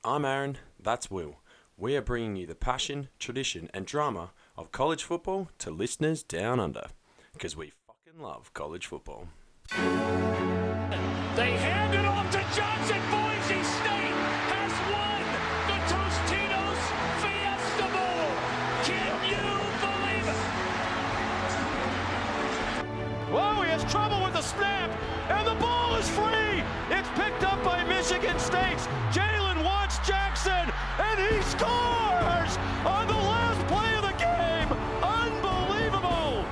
I'm Aaron, that's Will. We are bringing you the passion, tradition, and drama of college football to listeners down under. Because we fucking love college football. They hand it off to Johnson. Boise State has won the Tostitos Fiesta Bowl. Can you believe it? Whoa, he has trouble with the snap, and the ball is free. It's picked up by Michigan State's Jalen Watts Jackson, and he scores on the last play of the game. Unbelievable.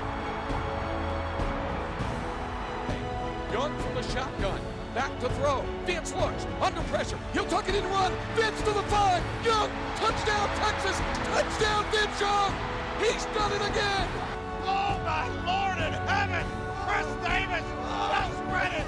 Young from the shotgun, back to throw. Vince looks, under pressure. He'll tuck it in and run. Vince to the 5. Young, touchdown Texas. Touchdown Vince Young. He's done it again. Oh, my Lord in heaven. Chris Davis just read it.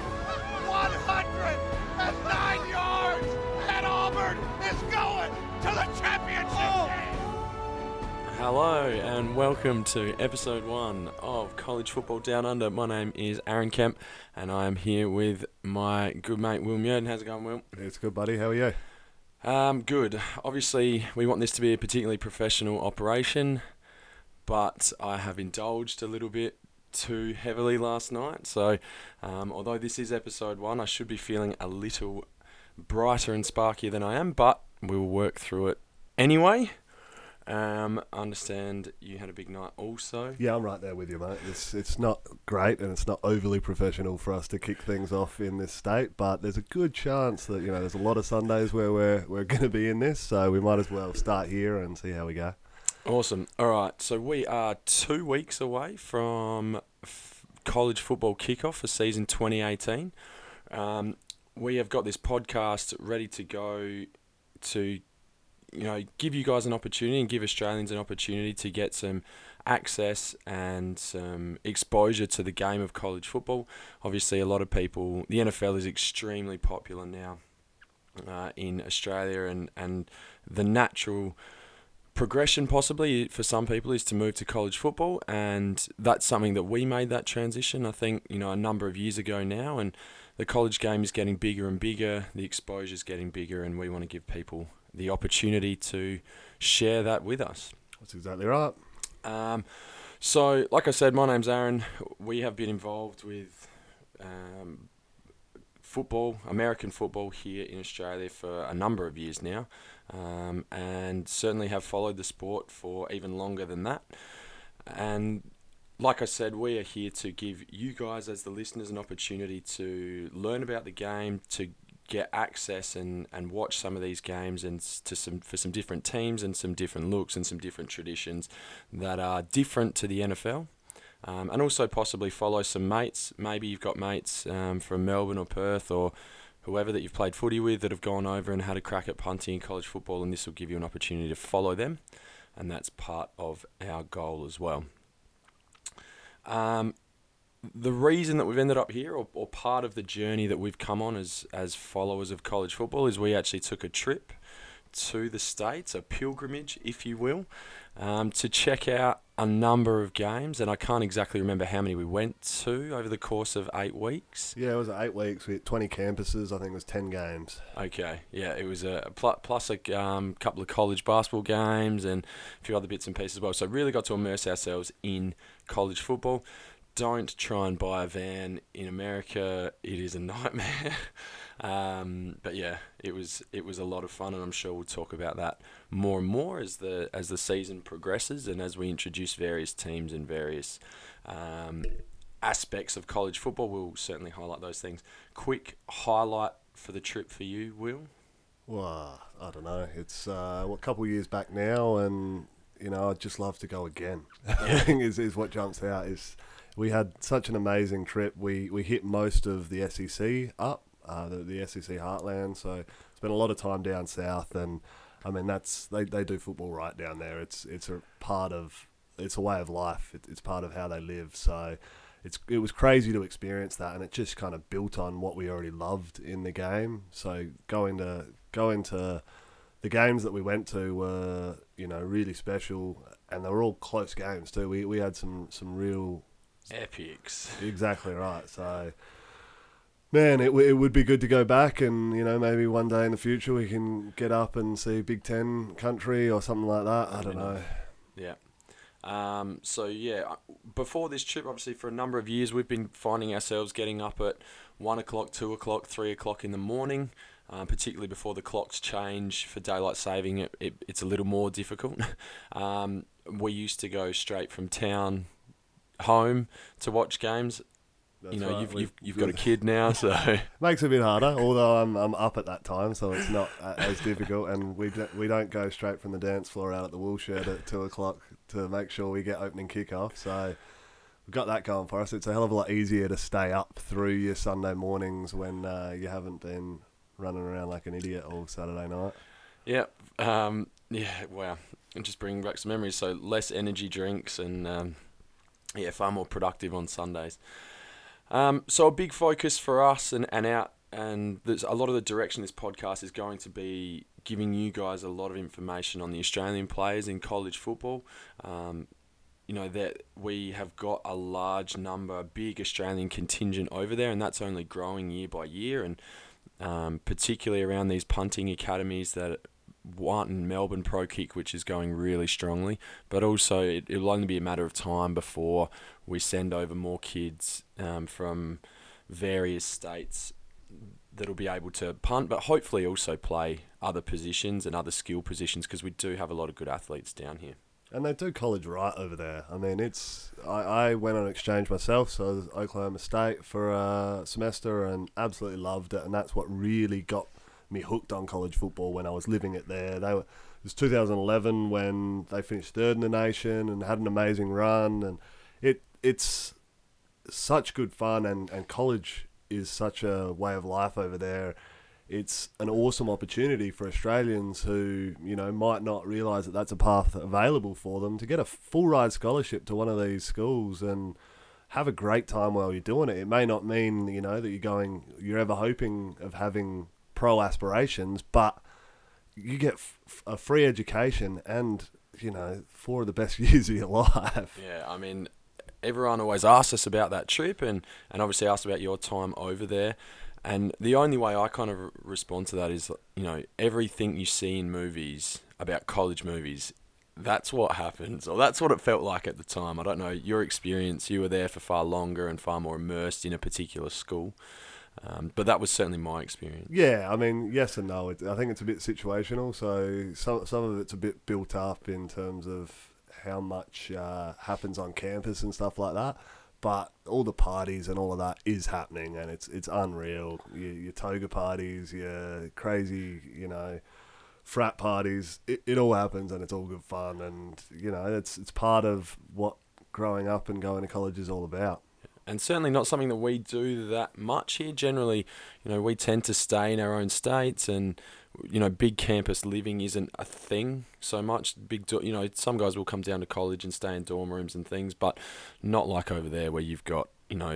109 yards, and Auburn is going to the championship game. Hello and welcome to episode 1 of College Football Down Under. My name is Aaron Kemp and I am here with my good mate Will Murden. How's it going, Will? It's good, buddy. How are you? Good. Obviously, we want this to be a particularly professional operation, but I have indulged a little bit too heavily last night. So, although this is episode 1, I should be feeling a little brighter and sparkier than I am, but we will work through it anyway. I understand you had a big night also. Yeah, I'm right there with you, mate. It's not great and it's not overly professional for us to kick things off in this state, but there's a good chance that, there's a lot of Sundays where we're going to be in this, so we might as well start here and see how we go. Awesome. All right, so we are 2 weeks away from college football kickoff for season 2018. We have got this podcast ready to go to give you guys an opportunity and give Australians an opportunity to get some access and some exposure to the game of college football. Obviously, a lot of people, the NFL is extremely popular now in Australia, and the natural progression possibly for some people is to move to college football, and that's something that we made that transition, I think, a number of years ago now, and the college game is getting bigger and bigger, the exposure is getting bigger, and we want to give people the opportunity to share that with us. That's exactly right. So, like I said, my name's Aaron. We have been involved with football, American football here in Australia for a number of years now, and certainly have followed the sport for even longer than that. And like I said, we are here to give you guys as the listeners an opportunity to learn about the game, to get access and watch some of these games and for some different teams and some different looks and some different traditions that are different to the NFL. And also possibly follow some mates. Maybe you've got mates from Melbourne or Perth or whoever that you've played footy with that have gone over and had a crack at punting in college football, and this will give you an opportunity to follow them, and that's part of our goal as well. The reason that we've ended up here, or part of the journey that we've come on as followers of college football, is we actually took a trip to the States, a pilgrimage, if you will, to check out a number of games, and I can't exactly remember how many we went to over the course of 8 weeks. Yeah, it was 8 weeks. We had 20 campuses. I think it was 10 games. Okay, yeah, it was plus a couple of college basketball games and a few other bits and pieces as well. So really got to immerse ourselves in college football. Don't try and buy a van in America. It is a nightmare. But yeah, it was a lot of fun, and I'm sure we'll talk about that more and more as the season progresses and as we introduce various teams and various aspects of college football. We'll certainly highlight those things. Quick highlight for the trip for you, Will? Well, I don't know. It's a couple of years back now, and I'd just love to go again. I think is what jumps out. We had such an amazing trip. We hit most of the SEC up, the SEC heartland. So spent a lot of time down south, and I mean they do football right down there. It's a way of life. It's part of how they live. So it was crazy to experience that, and it just kind of built on what we already loved in the game. So going to the games that we went to were really special, and they were all close games too. We had some real epics. Exactly right. So Man, it would be good to go back, and maybe one day in the future we can get up and see Big Ten country or something like that. I don't know. Yeah. Before this trip, obviously for a number of years, we've been finding ourselves getting up at 1 o'clock, 2 o'clock, 3 o'clock in the morning, particularly before the clocks change for daylight saving. It's a little more difficult. We used to go straight from town home to watch games. That's right. You've got a kid now, so makes it a bit harder. Although I'm up at that time, so it's not as difficult. And we don't go straight from the dance floor out at the Woolshed at 2 o'clock to make sure we get opening kickoff. So we've got that going for us. It's a hell of a lot easier to stay up through your Sunday mornings when you haven't been running around like an idiot all Saturday night. Yeah. Wow. And just bringing back some memories. So less energy drinks and far more productive on Sundays. So a big focus for us and there's a lot of the direction this podcast is going to be giving you guys a lot of information on the Australian players in college football. That we have got a large number, big Australian contingent over there, and that's only growing year by year, and particularly around these punting academies that one Melbourne Pro Kick, which is going really strongly, but also it will only be a matter of time before we send over more kids from various states that'll be able to punt, but hopefully also play other positions and other skill positions, because we do have a lot of good athletes down here. And they do college right over there. I mean, I went on exchange myself, so I was at Oklahoma State for a semester and absolutely loved it, and that's what really got me hooked on college football when I was living it there. It was 2011 when they finished third in the nation and had an amazing run, and it's such good fun, and college is such a way of life over there. It's an awesome opportunity for Australians who, might not realise that that's a path available for them to get a full ride scholarship to one of these schools and have a great time while you're doing it. It may not mean, that you're ever hoping of having pro aspirations, but you get a free education and 4 of the best years of your life. Yeah, I mean, everyone always asks us about that trip and obviously asks about your time over there, and the only way I kind of respond to that is, everything you see in movies about college movies, that's what happens, or that's what it felt like at the time. I don't know your experience. You were there for far longer and far more immersed in a particular school. But that was certainly my experience. Yeah, I mean, yes and no. I think it's a bit situational. So some of it's a bit built up in terms of how much happens on campus and stuff like that. But all the parties and all of that is happening, and it's unreal. Your toga parties, your crazy, frat parties. It all happens, and it's all good fun. And it's part of what growing up and going to college is all about. And certainly not something that we do that much here. Generally, we tend to stay in our own states, and big campus living isn't a thing so much. Some guys will come down to college and stay in dorm rooms and things, but not like over there where you've got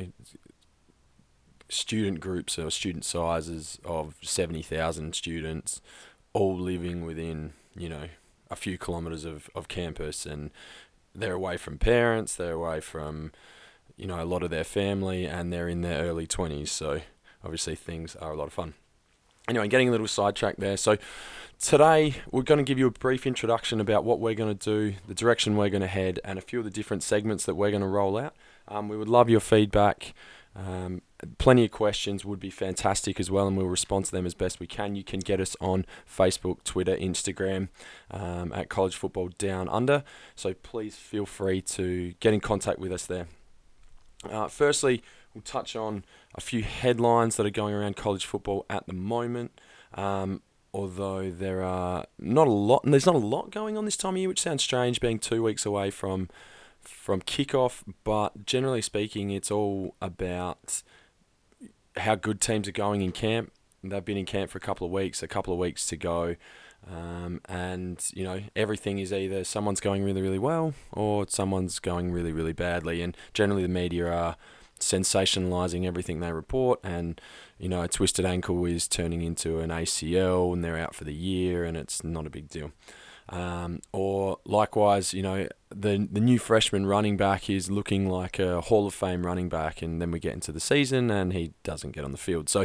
student groups or student sizes of 70,000 students, all living within a few kilometres of campus, and they're away from parents, they're away from a lot of their family, and they're in their early 20s, so obviously things are a lot of fun. Anyway, getting a little sidetracked there. So today we're going to give you a brief introduction about what we're going to do, the direction we're going to head, and a few of the different segments that we're going to roll out. We would love your feedback. Plenty of questions would be fantastic as well, and we'll respond to them as best we can. You can get us on Facebook, Twitter, Instagram, at College Football Down Under, so please feel free to get in contact with us there. Firstly, we'll touch on a few headlines that are going around college football at the moment. Although there's not a lot going on this time of year, which sounds strange being 2 weeks away from kickoff. But generally speaking, it's all about how good teams are going in camp. They've been in camp for a couple of weeks to go. And everything is either someone's going really, really well or someone's going really, really badly, and generally the media are sensationalizing everything they report, and a twisted ankle is turning into an ACL and they're out for the year, and it's not a big deal. Or likewise, the new freshman running back is looking like a Hall of Fame running back, and then we get into the season and he doesn't get on the field. So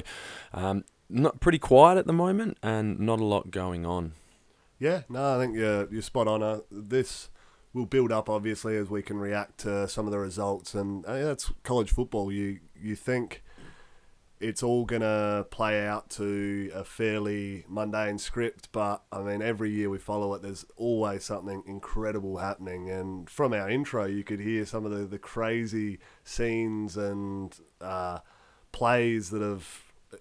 not pretty quiet at the moment and not a lot going on. Yeah, no, I think you're spot on. This will build up, obviously, as we can react to some of the results. And that's college football. You think it's all going to play out to a fairly mundane script, but, I mean, every year we follow it, there's always something incredible happening. And from our intro, you could hear some of the crazy scenes and plays that have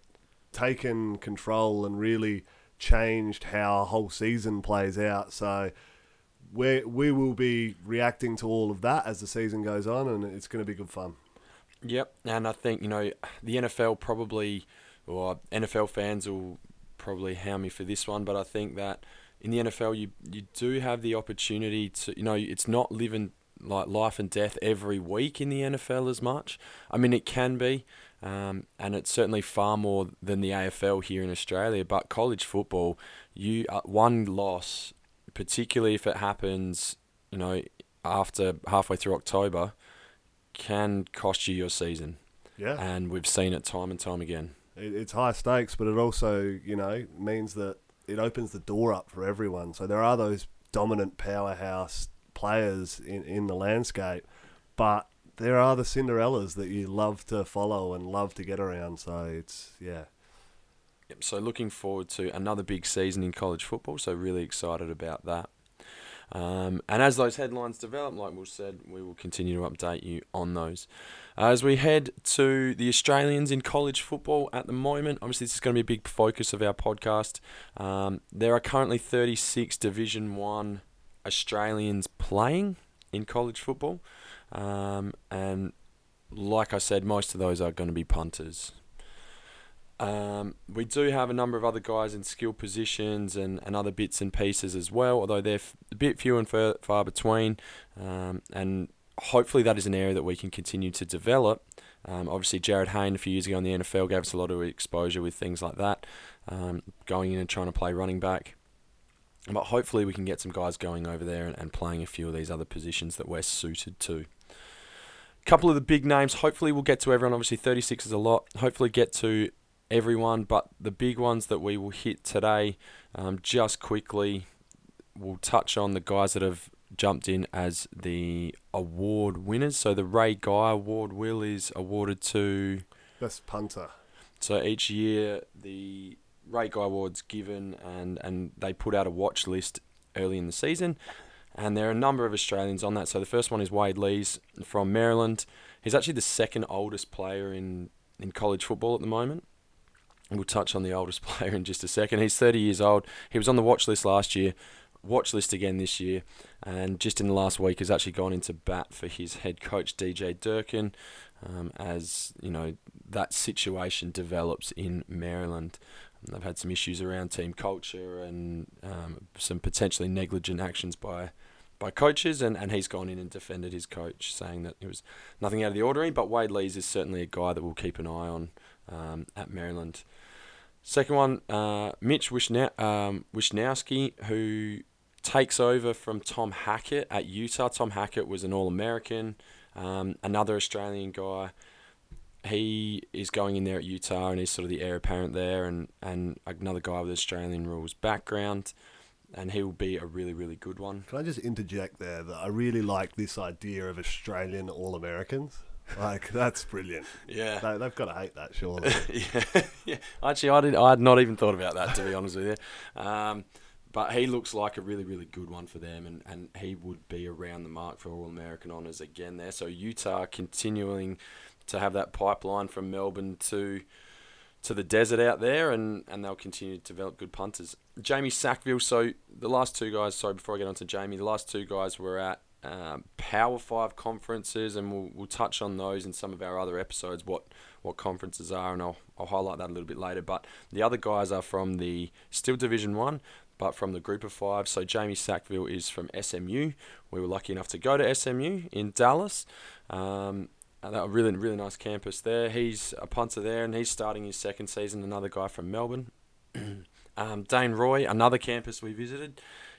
taken control and really changed how a whole season plays out. So we will be reacting to all of that as the season goes on, and it's going to be good fun. Yep, and I think, the NFL probably, or NFL fans will probably hound me for this one, but I think that in the NFL you do have the opportunity to, it's not living like life and death every week in the NFL as much. I mean, it can be, and it's certainly far more than the AFL here in Australia, but college football, one loss, particularly if it happens, after halfway through October, can cost you your season. Yeah. And we've seen it time and time again. It's high stakes, but it also, means that it opens the door up for everyone. So there are those dominant powerhouse players in the landscape, but there are the Cinderellas that you love to follow and love to get around. So it's, yeah. Yep, so looking forward to another big season in college football, so really excited about that. And as those headlines develop, like we said, we will continue to update you on those. As we head to the Australians in college football at the moment, obviously this is going to be a big focus of our podcast. There are currently 36 Division 1 Australians playing in college football. And like I said, most of those are going to be punters. We do have a number of other guys in skill positions and other bits and pieces as well, although they're a bit few and far between, and hopefully that is an area that we can continue to develop. Obviously Jared Hayne a few years ago in the NFL gave us a lot of exposure with things like that, going in and trying to play running back. But hopefully we can get some guys going over there and playing a few of these other positions that we're suited to. A couple of the big names, hopefully we'll get to everyone. Obviously 36 is a lot. Hopefully get to everyone, but the big ones that we will hit today, just quickly, we'll touch on the guys that have jumped in as the award winners. So the Ray Guy Award, Will, is awarded to best punter. So each year the Ray Guy Award's given, and they put out a watch list early in the season, and there are a number of Australians on that. So the first one is Wade Lees from Maryland. He's actually the second oldest player in college football at the moment. We'll touch on the oldest player in just a second. He's 30 years old. He was on the watch list last year, watch list again this year, and just in the last week has actually gone into bat for his head coach, DJ Durkin, as that situation develops in Maryland. They've had some issues around team culture and some potentially negligent actions by coaches, and he's gone in and defended his coach, saying that it was nothing out of the ordinary. But Wade Lees is certainly a guy that we'll keep an eye on at Maryland. Second one, Mitch Wishnowski, who takes over from Tom Hackett at Utah. Tom Hackett was an All-American, another Australian guy. He is going in there at Utah and he's sort of the heir apparent there, and another guy with Australian rules background, and he will be a really, really good one. Can I just interject there that I really like this idea of Australian All-Americans? Like, that's brilliant. Yeah. They've got to hate that, surely. Yeah. Actually, I had not even thought about that, to be honest with you. But he looks like a really, really good one for them, and he would be around the mark for All-American honours again there. So Utah continuing to have that pipeline from Melbourne to the desert out there, and they'll continue to develop good punters. Jamie Sackville, so the last two guys, before I get on to Jamie, the last two guys were at Power 5 conferences, and we'll touch on those in some of our other episodes, what conferences are, and I'll highlight that a little bit later. But the other guys are from the still Division 1, but from the group of 5. So Jamie Sackville is from SMU. We were lucky enough to go to SMU in Dallas. And a really, really nice campus there. He's a punter there, and he's starting his second season. Another guy from Melbourne. Dane Roy, another campus we visited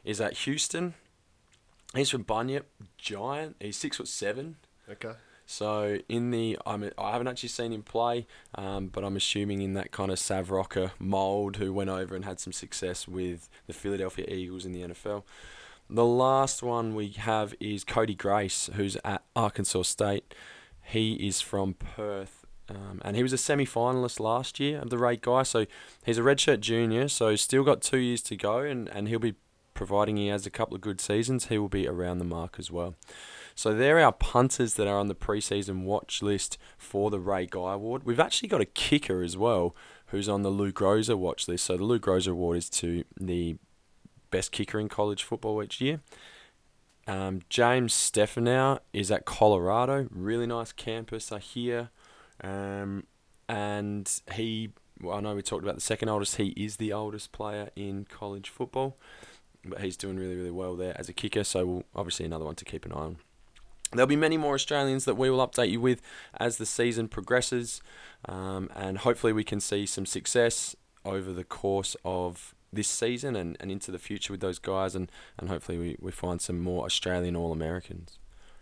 is at Houston. He's from Bunyip, giant. He's 6'7". Okay. So I haven't actually seen him play, but I'm assuming in that kind of Sav Rocker mould, who went over and had some success with the Philadelphia Eagles in the NFL. The last one we have is Cody Grace, who's at Arkansas State. He is from Perth, and he was a semi-finalist last year of the Ray Guy. So he's a redshirt junior, so still got 2 years to go, and he'll be, providing he has a couple of good seasons, he will be around the mark as well. So they're our punters that are on the preseason watch list for the Ray Guy Award. We've actually got a kicker as well who's on the Lou Groza watch list. So the Lou Groza Award is to the best kicker in college football each year. James Stefanow is at Colorado. Really nice campus, I hear. And he, well, I know we talked about the second oldest. He is the oldest player in college football. But he's doing really, really well there as a kicker. So obviously another one to keep an eye on. There'll be many more Australians that we will update you with as the season progresses, and hopefully we can see some success over the course of this season and into the future with those guys, and hopefully we find some more Australian All-Americans.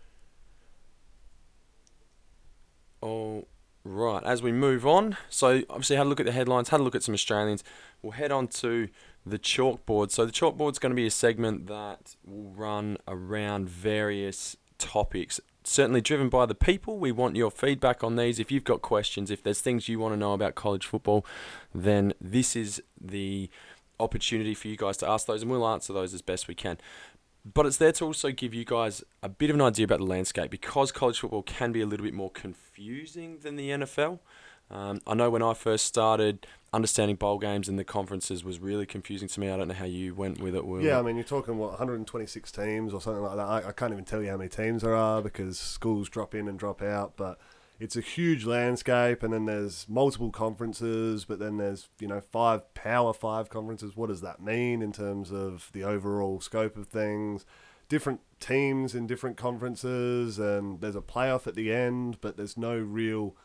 All right, as we move on, so obviously had a look at the headlines, had a look at some Australians. We'll head on to the chalkboard. So the chalkboard's going to be a segment that will run around various topics, certainly driven by the people. We want your feedback on these. If you've got questions, if there's things you want to know about college football, then this is the opportunity for you guys to ask those, and we'll answer those as best we can. But it's there to also give you guys a bit of an idea about the landscape, because college football can be a little bit more confusing than the NFL. I know when I first started, understanding bowl games and the conferences was really confusing to me. I don't know how you went with it, Will. Yeah, I mean, you're talking, 126 teams or something like that. I can't even tell you how many teams there are because schools drop in and drop out, but it's a huge landscape, and then there's multiple conferences, but then there's, 5 Power 5 conferences. What does that mean in terms of the overall scope of things? Different teams in different conferences, and there's a playoff at the end, but there's no real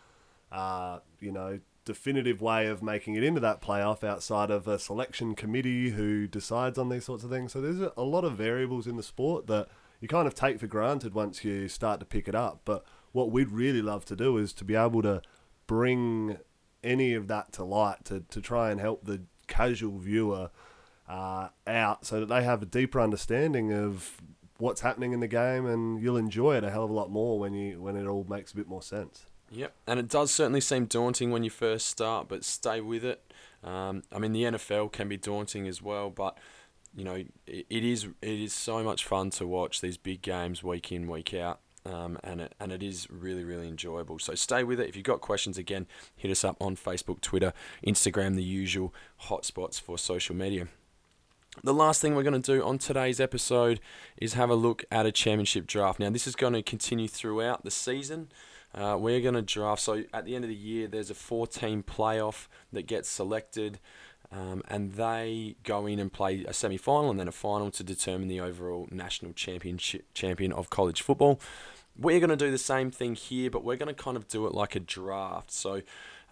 definitive way of making it into that playoff outside of a selection committee who decides on these sorts of things. So there's a lot of variables in the sport that you kind of take for granted once you start to pick it up. But what we'd really love to do is to be able to bring any of that to light, to try and help the casual viewer out so that they have a deeper understanding of what's happening in the game, and you'll enjoy it a hell of a lot more when it all makes a bit more sense. Yep, and it does certainly seem daunting when you first start, but stay with it. I mean, the NFL can be daunting as well, but it is so much fun to watch these big games week in, week out, and it is really, really enjoyable. So stay with it. If you've got questions, again, hit us up on Facebook, Twitter, Instagram, the usual hotspots for social media. The last thing we're going to do on today's episode is have a look at a championship draft. Now, this is going to continue throughout the season. We're going to draft. So at the end of the year, there's a 4-team playoff that gets selected, and they go in and play a semi-final and then a final to determine the overall national champion of college football. We're going to do the same thing here, but we're going to kind of do it like a draft. So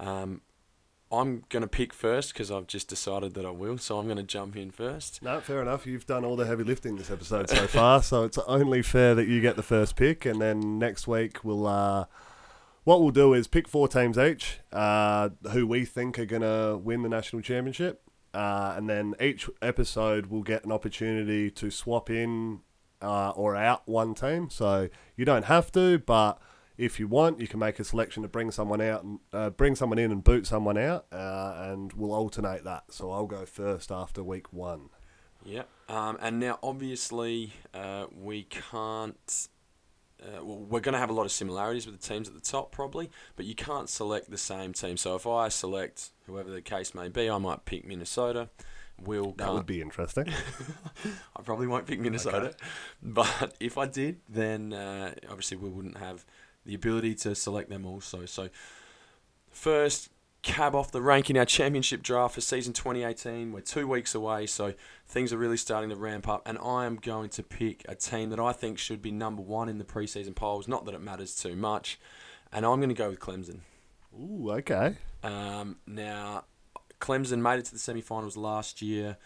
I'm going to pick first because I've just decided that I will, so I'm going to jump in first. No, fair enough. You've done all the heavy lifting this episode so far, so it's only fair that you get the first pick, and then next week what we'll do is pick 4 teams each who we think are going to win the national championship, and then each episode will get an opportunity to swap in or out one team. So you don't have to, but if you want, you can make a selection to bring someone out and bring someone in and boot someone out, and we'll alternate that. So I'll go first after week 1. Yeah, and now obviously we can't. We're going to have a lot of similarities with the teams at the top probably, but you can't select the same team. So if I select whoever the case may be, I might pick Minnesota. That would be interesting. I probably won't pick Minnesota, okay. But if I did, then obviously we wouldn't have the ability to select them also. So first cab off the rank in our championship draft for season 2018. We're 2 weeks away, so things are really starting to ramp up, and I am going to pick a team that I think should be number 1 in the preseason polls. Not that it matters too much, and I'm going to go with Clemson. Ooh, okay. Now, Clemson made it to the semifinals last year.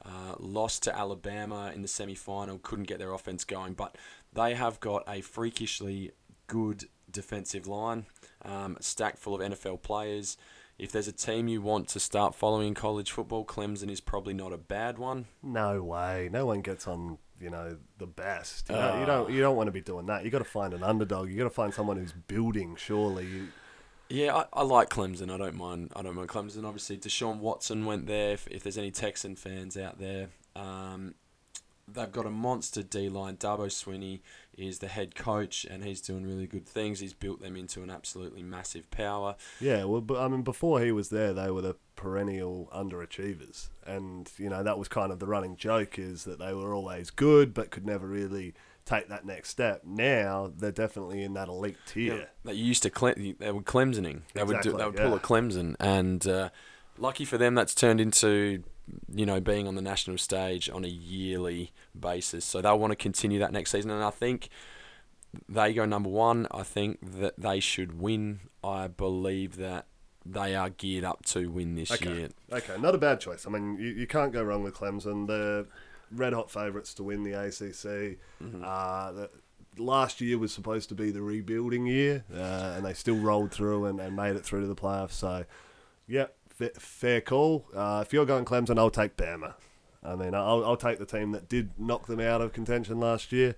lost to Alabama in the semi-final, couldn't get their offense going, but they have got a freakishly good defensive line, stacked full of NFL players. If there's a team you want to start following in college football, Clemson is probably not a bad one. No way. No one gets on, the best. You don't want to be doing that. You got to find an underdog. You got to find someone who's building. Surely. Yeah, I like Clemson. I don't mind Clemson. Obviously, Deshaun Watson went there. If there's any Texan fans out there, they've got a monster D-line. Dabo Swinney is the head coach, and he's doing really good things. He's built them into an absolutely massive power. Yeah, well, but before he was there, they were the perennial underachievers, and that was kind of the running joke, is that they were always good but could never really take that next step. Now they're definitely in that elite tier. Yeah, they used to they were Clemsoning. They would pull a Clemson, and lucky for them, that's turned into being on the national stage on a yearly basis. So they'll want to continue that next season, and I think they go number one. I think that they should win. I believe that they are geared up to win this year. Okay, not a bad choice. I mean, you can't go wrong with Clemson. They're red-hot favourites to win the ACC. Mm-hmm. Last year was supposed to be the rebuilding year, and they still rolled through and made it through to the playoffs. So, yeah, fair call. If you're going Clemson, I'll take Bama. I mean, I'll take the team that did knock them out of contention last year,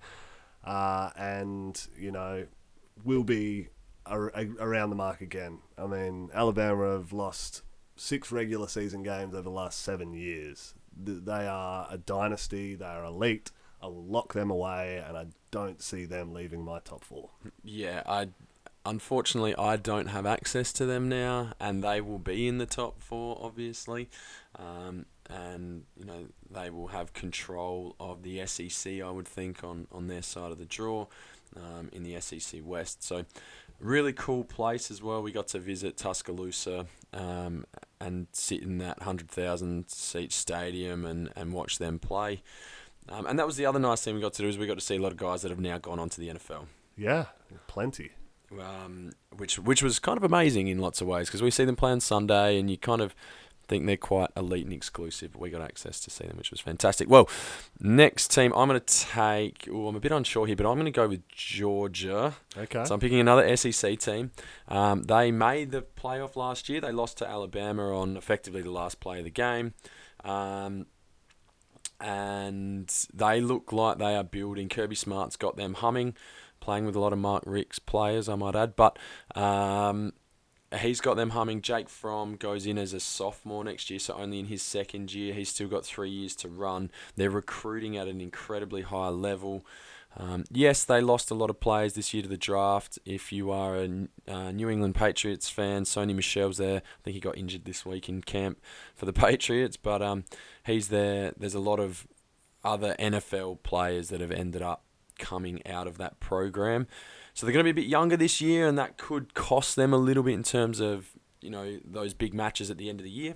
and will be around the mark again. I mean, Alabama have lost 6 regular season games over the last 7 years. They are a dynasty. They are elite. I will lock them away, and I don't see them leaving my top 4. Yeah, unfortunately, I don't have access to them now, and they will be in the top 4, obviously. And they will have control of the SEC, I would think, on their side of the draw, in the SEC West. So, really cool place as well. We got to visit Tuscaloosa and sit in that 100,000 seat stadium and watch them play. And that was the other nice thing we got to do, is we got to see a lot of guys that have now gone on to the NFL. Yeah, plenty. Which was kind of amazing in lots of ways, because we see them play on Sunday, and you kind of think they're quite elite and exclusive, but we got access to see them, which was fantastic. Well, next team I'm going to take... I'm a bit unsure here, but I'm going to go with Georgia. Okay. So I'm picking another SEC team. They made the playoff last year. They lost to Alabama on effectively the last play of the game. And they look like they are building. Kirby Smart's got them humming, playing with a lot of Mark Richt's players, I might add. But he's got them humming. Jake Fromm goes in as a sophomore next year, so only in his second year. He's still got 3 years to run. They're recruiting at an incredibly high level. Yes, they lost a lot of players this year to the draft. If you are a New England Patriots fan, Sony Michel's there. I think he got injured this week in camp for the Patriots, but he's there. There's a lot of other NFL players that have ended up coming out of that program. So they're going to be a bit younger this year, and that could cost them a little bit in terms of, those big matches at the end of the year.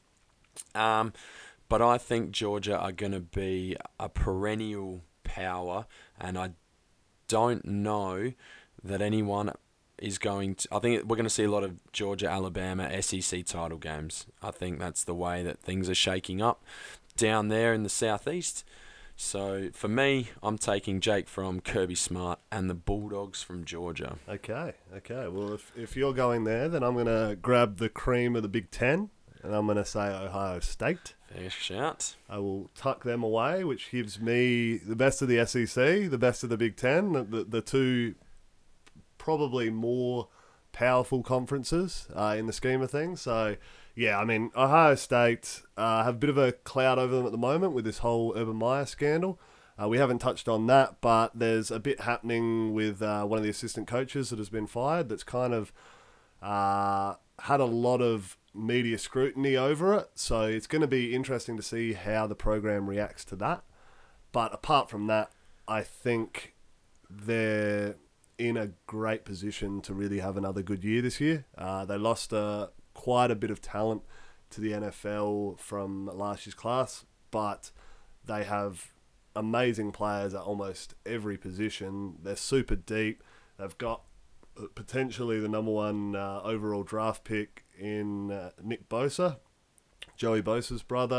But I think Georgia are going to be a perennial power, and I don't know that anyone is going to... I think we're going to see a lot of Georgia-Alabama SEC title games. I think that's the way that things are shaking up down there in the southeast. So for me, I'm taking Jake from Kirby Smart and the Bulldogs from Georgia. Okay. Well, if you're going there, then I'm going to grab the cream of the Big Ten, and I'm going to say Ohio State. Fair shout. I will tuck them away, which gives me the best of the SEC, the best of the Big Ten, the two probably more powerful conferences in the scheme of things. So, yeah, I mean, Ohio State have a bit of a cloud over them at the moment with this whole Urban Meyer scandal. We haven't touched on that, but there's a bit happening with one of the assistant coaches that has been fired that's kind of had a lot of media scrutiny over it. So it's going to be interesting to see how the program reacts to that. But apart from that, I think they're in a great position to really have another good year this year. They lost quite a bit of talent to the NFL from last year's class, but they have amazing players at almost every position. They're super deep. They've got potentially the number 1 overall draft pick in Nick Bosa, Joey Bosa's brother.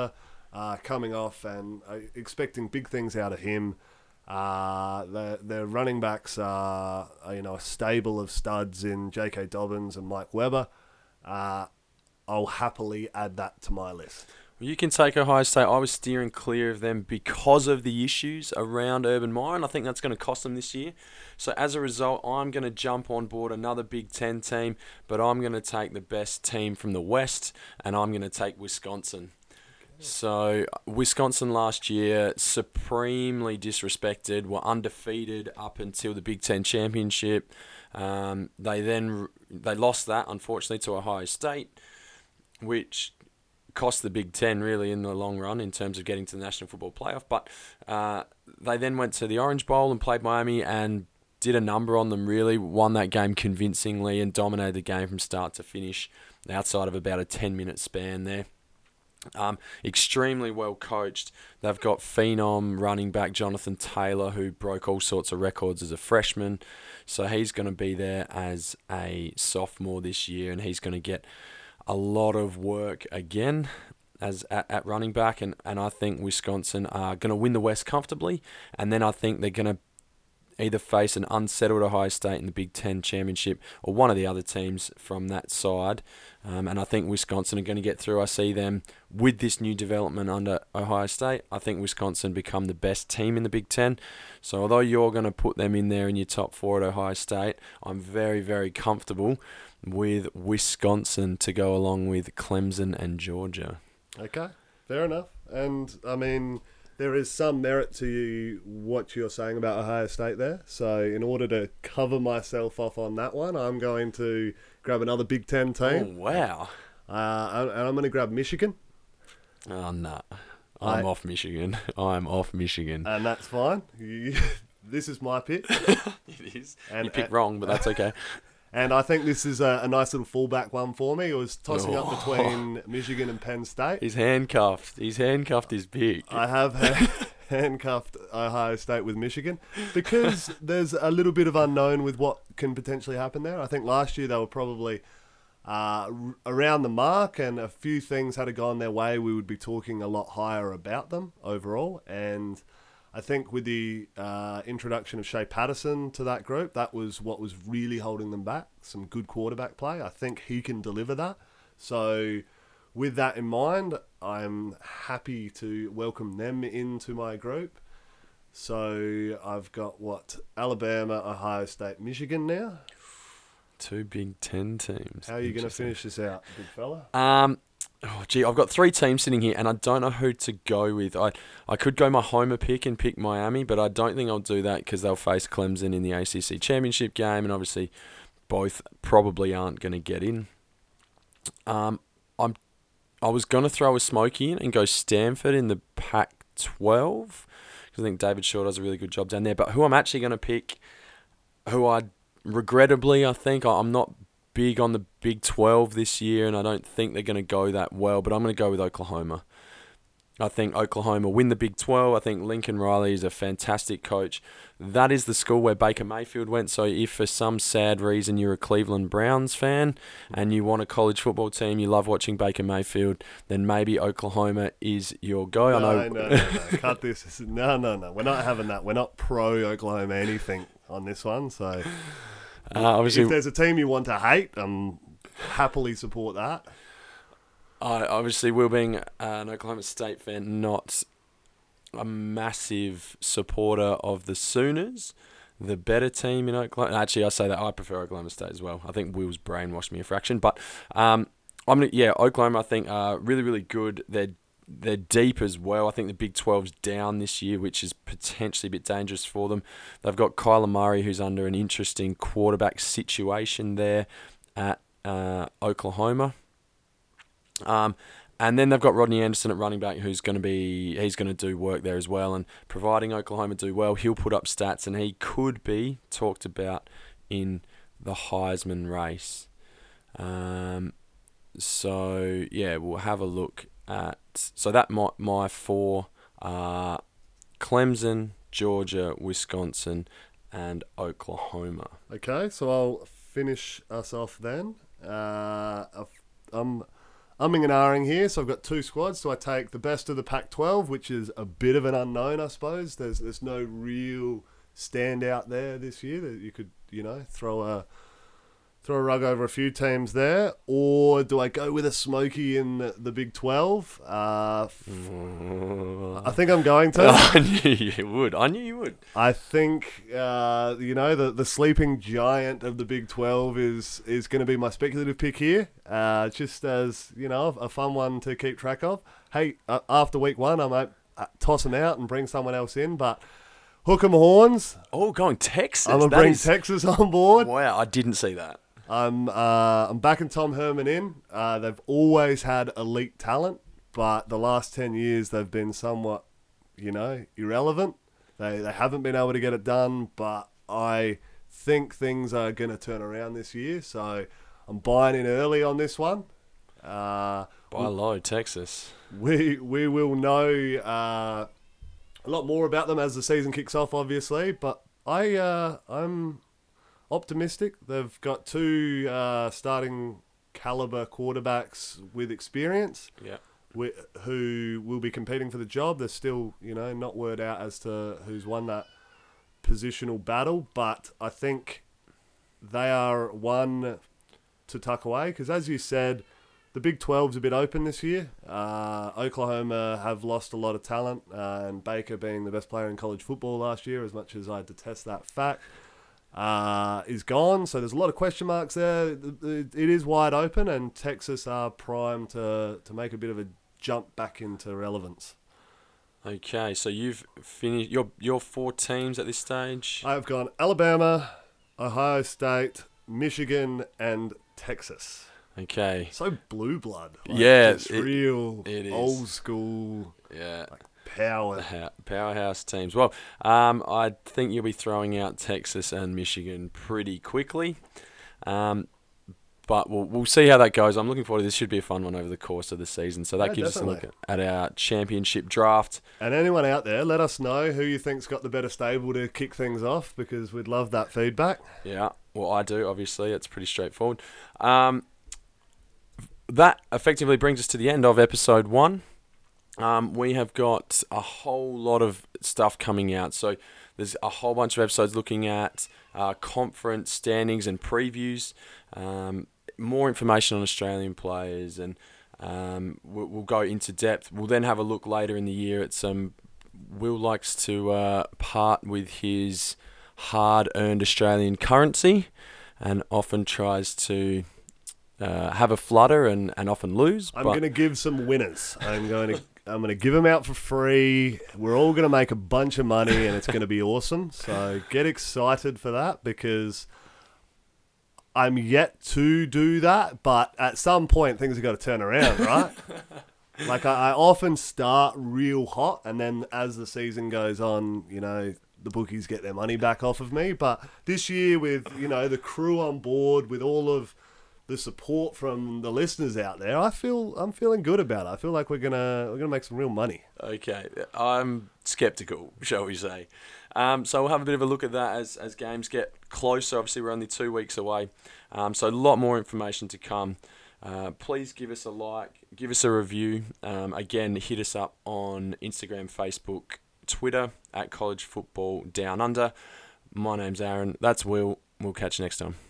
coming off and expecting big things out of him. Their running backs are a stable of studs in J.K. Dobbins and Mike Webber. I'll happily add that to my list. You can take Ohio State. I was steering clear of them because of the issues around Urban Meyer, and I think that's going to cost them this year. So as a result, I'm going to jump on board another Big Ten team, but I'm going to take the best team from the West, and I'm going to take Wisconsin. So Wisconsin last year, supremely disrespected, were undefeated up until the Big Ten championship. They lost that, unfortunately, to Ohio State, which cost the Big Ten really in the long run in terms of getting to the National Football Playoff. But they then went to the Orange Bowl and played Miami and did a number on them, really. Won that game convincingly and dominated the game from start to finish outside of about a 10-minute span there. Extremely well coached. They've got phenom running back Jonathan Taylor, who broke all sorts of records as a freshman. So he's going to be there as a sophomore this year, and he's going to get a lot of work again as at running back, and I think Wisconsin are going to win the West comfortably, and then I think they're going to either face an unsettled Ohio State in the Big Ten championship or one of the other teams from that side, and I think Wisconsin are going to get through. I see them with this new development under Ohio State. I think Wisconsin become the best team in the Big Ten. So although you're going to put them in there in your top 4 at Ohio State, I'm very, very comfortable with Wisconsin to go along with Clemson and Georgia. Okay, fair enough. And, I mean, there is some merit to what you're saying about Ohio State there. So in order to cover myself off on that one, I'm going to grab another Big Ten team. Oh, wow. And I'm going to grab Michigan. Oh, no. I'm off Michigan. I'm off Michigan. And that's fine. This is my pick. It is. And you picked wrong, but that's okay. And I think this is a nice little fallback one for me. It was tossing up between Michigan and Penn State. He's handcuffed. He's handcuffed his pick. I have handcuffed Ohio State with Michigan because there's a little bit of unknown with what can potentially happen there. I think last year they were probably around the mark, and a few things had gone their way, we would be talking a lot higher about them overall. And I think with the introduction of Shea Patterson to that group, that was what was really holding them back. Some good quarterback play. I think he can deliver that. So with that in mind, I'm happy to welcome them into my group. So I've got, Alabama, Ohio State, Michigan now. 2 Big Ten teams. How are you going to finish this out, big fella? I've got 3 teams sitting here, and I don't know who to go with. I could go my homer pick and pick Miami, but I don't think I'll do that because they'll face Clemson in the ACC championship game, and obviously both probably aren't going to get in. I was going to throw a smoky in and go Stanford in the Pac-12 because I think David Shaw does a really good job down there. But who I'm actually going to pick, regrettably, I think I'm not big on the Big 12 this year, and I don't think they're going to go that well, but I'm going to go with Oklahoma. I think Oklahoma win the Big 12. I think Lincoln Riley is a fantastic coach. That is the school where Baker Mayfield went, so if for some sad reason you're a Cleveland Browns fan and you want a college football team, you love watching Baker Mayfield, then maybe Oklahoma is your guy. No. Cut this. No. We're not having that. We're not pro-Oklahoma anything on this one, so obviously, if there's a team you want to hate, happily support that. Obviously, Will being an Oklahoma State fan, not a massive supporter of the Sooners, the better team in Oklahoma. Actually, I say that I prefer Oklahoma State as well. I think Will's brainwashed me a fraction, but Oklahoma I think are really, really good. They're deep as well. I think the Big 12's down this year, which is potentially a bit dangerous for them. They've got Kyler Murray, who's under an interesting quarterback situation there at Oklahoma. And then they've got Rodney Anderson at running back, he's going to do work there as well. And providing Oklahoma do well, he'll put up stats, and he could be talked about in the Heisman race. So yeah, we'll have a look at. So that my 4 are Clemson, Georgia, Wisconsin, and Oklahoma. Okay, so I'll finish us off then. umming and ahhing here. So I've got two squads. Do I take the best of the Pac-12, which is a bit of an unknown, I suppose. There's no real standout there this year that you could, throw a rug over a few teams there, or do I go with a smoky in the Big 12? I think I'm going to. I knew you would. I think the sleeping giant of the Big 12 is going to be my speculative pick here. Just as a fun one to keep track of. Hey, after week 1, I might toss them out and bring someone else in, but hook 'em horns. Oh, going Texas. I'm gonna bring Texas on board. Wow, I didn't see that. I'm backing Tom Herman in. They've always had elite talent, but the last 10 years they've been somewhat, irrelevant. They haven't been able to get it done, but I think things are going to turn around this year. So I'm buying in early on this one. Buy low, Texas. We will know a lot more about them as the season kicks off, obviously, but I'm optimistic. They've got two starting caliber quarterbacks with experience, who will be competing for the job. There's still, not word out as to who's won that positional battle, but I think they are one to tuck away because, as you said, the Big 12's a bit open this year. Oklahoma have lost a lot of talent, and Baker being the best player in college football last year, as much as I detest that fact, is gone. So there's a lot of question marks there. It is wide open, and Texas are primed to make a bit of a jump back into relevance. Okay, so you've finished your 4 teams at this stage. I've gone Alabama, Ohio State, Michigan, and Texas. Okay. So blue blood. It's real it is. Old school. Yeah. Powerhouse teams. Well, I think you'll be throwing out Texas and Michigan pretty quickly. But we'll see how that goes. I'm looking forward to this. Should be a fun one over the course of the season. So that gives definitely. us a look at our championship draft. And anyone out there, let us know who you think's got the better stable to kick things off, because we'd love that feedback. Yeah, well, I do, obviously. It's pretty straightforward. That effectively brings us to the end of episode 1. We have got a whole lot of stuff coming out. So there's a whole bunch of episodes looking at conference standings and previews, more information on Australian players, and we'll go into depth. We'll then have a look later in the year at some... Will likes to part with his hard-earned Australian currency and often tries to... have a flutter and often lose. I'm going to give some winners. I'm going to give them out for free. We're all going to make a bunch of money, and it's going to be awesome. So get excited for that, because I'm yet to do that. But at some point, things have got to turn around, right? Like I often start real hot, and then as the season goes on, the bookies get their money back off of me. But this year, with the crew on board, with all of the support from the listeners out there, I'm feeling good about it. I feel like we're gonna make some real money. Okay, I'm skeptical, shall we say? So we'll have a bit of a look at that as games get closer. Obviously, we're only 2 weeks away, so a lot more information to come. Please give us a like, give us a review. Again, hit us up on Instagram, Facebook, Twitter at College Football Down Under. My name's Aaron. That's Will. We'll catch you next time.